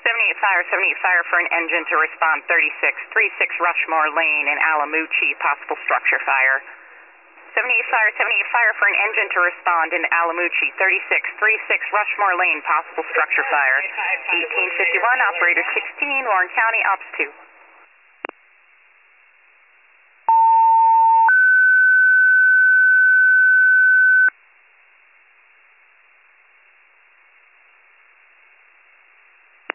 78 fire, 78 fire for an engine to respond 3636 Rushmore Lane in Alamucci, possible structure fire. 78 fire for an engine to respond in Alamucci, 3636 Rushmore Lane, possible structure fire. 1851, operator 16, Warren County, ops 2.